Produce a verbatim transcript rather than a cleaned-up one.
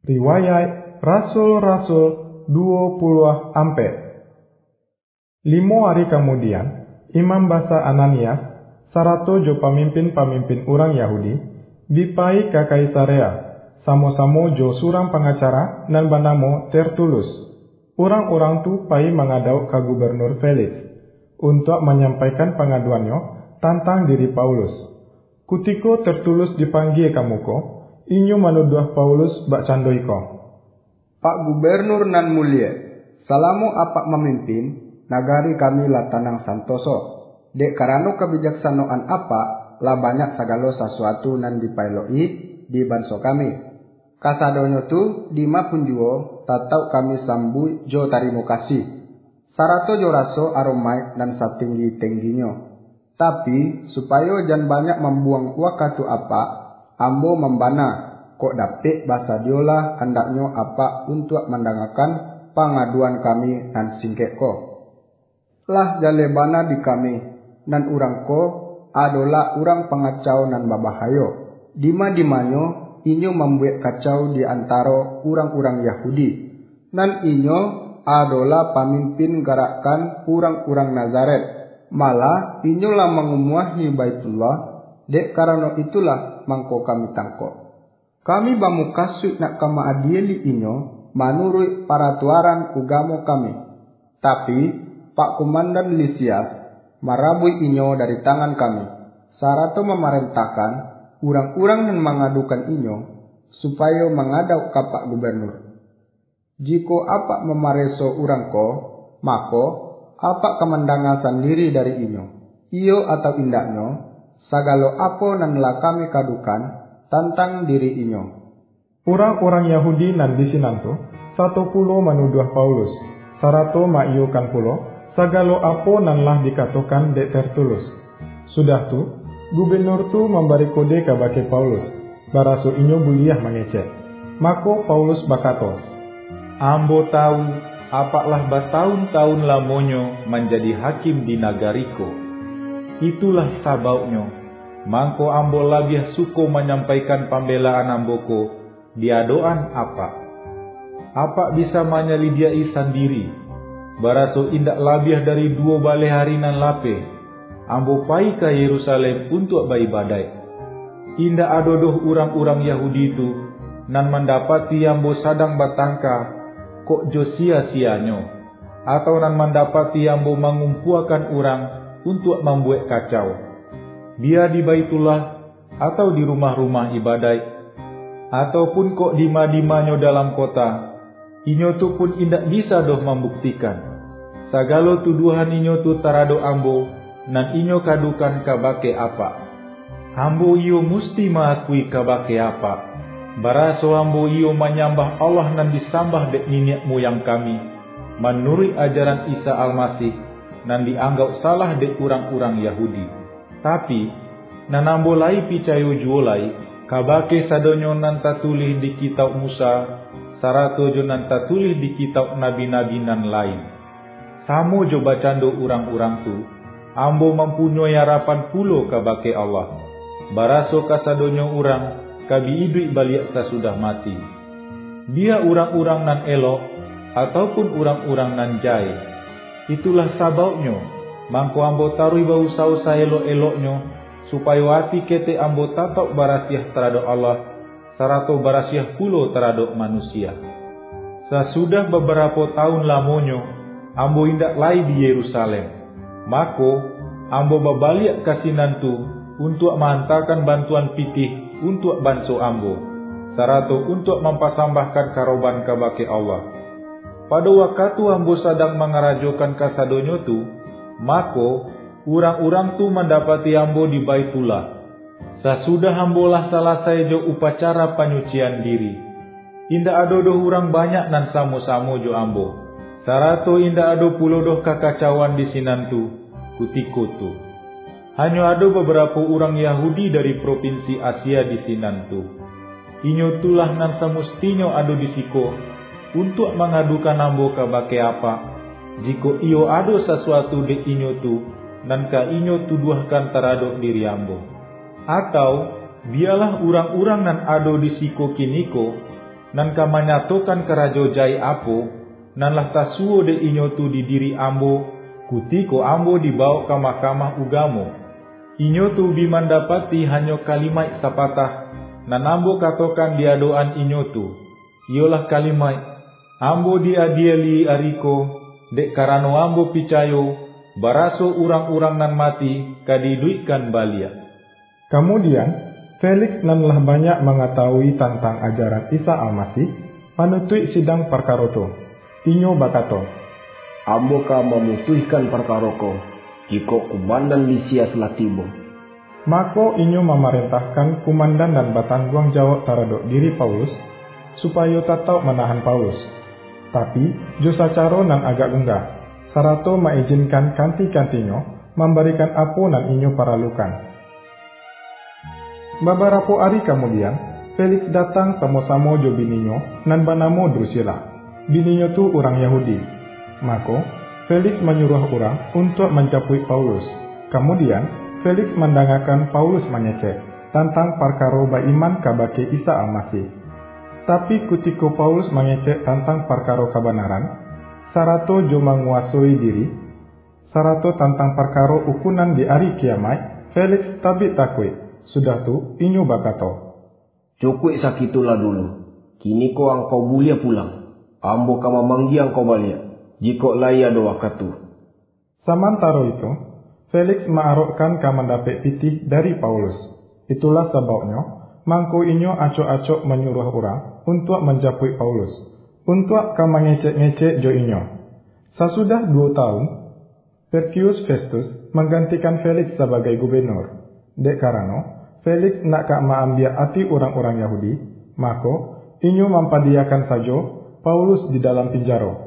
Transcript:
Riwayat Rasul-Rasul dua puluh ampe. Limo hari kemudian, Imam Basa Ananias, sarato jo pamimpin-pamimpin orang Yahudi, bipai ke Kaisarea, samo-samo jo surang pengacara nan banamo Tertulus. Orang-orang tu pai mengadau ke Gubernur Felix untuk menyampaikan pengaduannya tentang diri Paulus. Kutiko Tertulus dipanggil ke muko, inyo menuduh Paulus bak candoiko. Pak Gubernur nan mulia, salamu apak memimpin nagari kami lah tanang santoso. Dek karano kebijaksanaan apa lah banyak segala sesuatu nan dipailoi di banso kami. Kasadonyo tu dima punjuo tatau kami sambui jo tarimo kasih. Sarato jo raso aromai dan satinggi-tingginyo. Tapi supaya jan banyak membuang wakatu apa, ambo membana kok dapet bahasa diolah hendaknya apa untuk mendengarkan pengaduan kami dan singkek ko. Lah jalebana di kami dan urang ko adalah urang pengacau nan babahayo. Dima-dimanyo inyo membuat kacau di antara urang-urang Yahudi. Nan inyo adalah pemimpin gerakan urang-urang Nazaret. Malah inyo lah mengumuahi Baitullah. Dek karena itulah mangko kami tangko. Kami bamu kasut nak kama adieli inyo menurut peraturan ugamo kami. Tapi Pak Komandan Lisias marabui inyo dari tangan kami. Sarato memerintahkan urang-urang yang mengadukan inyo supaya mengadau ke Pak Gubernur. Jiko apa memareso urang ko, mako apa kemendangan sendiri dari inyo. Iyo atau indaknyo, sagalo apa nan la kami kadukan tentang diri inyo. Orang-orang Yahudi nan disinanto satu pulo menuduh Paulus, sarato maiukan pulo sagalo apa nan lah dikatakan dek Tertulus. Sudah tu, gubernur tu memberi kode kabake Paulus, baraso inyo buliah mengecek. Mako Paulus bakato, ambo tahu apaklah bertahun-tahun lamonyo menjadi hakim di nagariko. Itulah sababnya, mangko ambo labih suko menyampaikan pembelaan amboko diadoan apa. Apa bisa menyelidiai sendiri, baraso indak labih dari dua bale hari nan lape, ambo pai ke Yerusalem untuk beribadat. Indak adodoh urang-urang Yahudi itu nan mendapati ambo sadang batangka kok jo sia-sianyo, atau nan mendapati ambo mengumpuakan orang untuk membuat kacau. Dia di Baitullah atau di rumah-rumah ibadat, ataupun kok dima-dimanyo dalam kota, inyo tu pun indak bisa doh membuktikan. Sagalo tuduhan inyo tu tarado ambo, nan inyo kadukan kabake apa. Ambo iyo musti mengakui kabake apa. Baraso ambo iyo menyambah Allah nan disambah dek nenek moyang kami, menurut ajaran Isa Al-Masih, nan dianggap salah dek urang-urang Yahudi. Tapi, nan ambo lai picayo juolai, kabake sadonyo nan tatulih di kitab Musa, sarato jo nan tatulih di kitab nabi-nabi nan lain. Samo jo bacando urang-urang tu, ambo mempunyai harapan pulo kabake Allah. Baraso kasadonyo urang, kabi idui baliak sudah mati. Dia urang-urang nan elok, ataupun urang-urang nan jai. Itulah sababnya, mangko ambo tarui bau sausa elok-eloknyo, supaya hati kete ambo tatok barasiah terhadap Allah, sarato barasiah pulo terhadap manusia. Sesudah beberapa tahun lamonyo, ambo indak lai di Yerusalem. Mako, ambo babaliak kasinan tu untuk menghantarkan bantuan pitih untuk banso ambo, sarato untuk mempasambahkan karoban kabake Allah. Pada waktu ambo sedang mengarajokan kasadonyo tu, mako urang-urang tu mendapati ambo di Baitullah. Sesudah ambo lah selesai jo upacara penyucian diri. Indak ado doh urang banyak nan samo-samo jo ambo, sarato indak ado pulo doh kakacauan di sinan tu, kutiko tu. Hanya ada beberapa orang Yahudi dari provinsi Asia di sinan tu. Inyo tulah nan semestinya ado di siko untuk mengadukan ambo kabake apa. Jiko iyo ado sesuatu de inyo tu, nan ka inyo tuduhkan terhadap diri ambo. Atau biarlah orang-orang nan ado di siko kiniko nan ka manyatokan karajo jai apo, nan lah tasuo de inyo tu di diri ambo, kutiko ambo dibawa ke mahkamah ugamo. Inyo tu bimandapati hanyo kalimai sapatah, nan ambo katokan diadoan inyo tu. Iolah kalimai, ambo diadieli ariko, dek karano ambo picayo, baraso urang-urang nan mati kadiduikan balia. Kemudian, Felix nan lah banyak mengetahui tentang ajaran Isa Almasih, manutui sidang perkaroto. Inyo bakato, ambo ka memutuhkan perkaroko, jiko kumandan Lisias latibo. Mako inyo memerintahkan kumandan dan batangguang jawab taradok diri Paulus, supaya tatau menahan Paulus. Tapi, josa caro nan agak gunggah, sarato maizinkan kanti-kantinyo memberikan apo nan inyo paralukan. Beberapa hari kemudian, Felix datang sama-sama jo bininyo nan banamo Drusilla. Bininyo tu orang Yahudi. Mako, Felix menyuruh orang untuk mencapui Paulus. Kemudian, Felix mendangakan Paulus menyecek tentang perkara beriman kabake Isa Almasih. Tapi kutiko Paulus menyecek tentang perkara kebenaran, sarato jo menguasai diri, sarato tentang perkara ukunan di hari kiamat, Felix tabi takui. Sudah tu, inyo bakato, cukup sakitulah dulu. Kini ko ang kau bulia pulang. Ambo kama manggi ang kau balik. Jiko laya doa katu. Samantaro itu, Felix maarokkan ka mendapat pitih dari Paulus. Itulah sebabnya, mangko inyo acok-acok menyuruh orang untuk menjapui Paulus, untuk ka mengecek-ngecek jo inyo. Sesudah dua tahun, Perkius Festus menggantikan Felix sebagai gubernur. Dek karano, Felix nak kak maambil hati orang-orang Yahudi, maka inyo mempadiakan saja Paulus di dalam penjara.